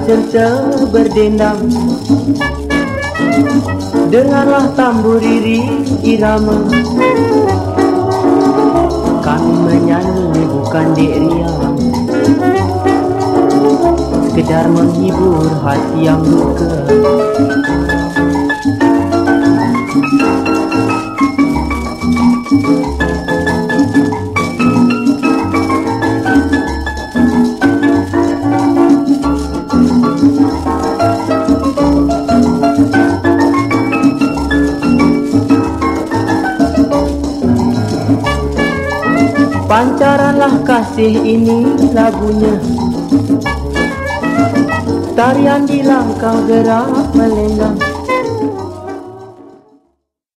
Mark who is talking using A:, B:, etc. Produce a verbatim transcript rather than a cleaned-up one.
A: serta berdendang. Dengarlah tamburiri irama, kami menyanyi bukan dek riang, sekedar menghibur hati yang luka. Pancaranlah kasih ini lagunya, tarian di langkah gerak melenggang.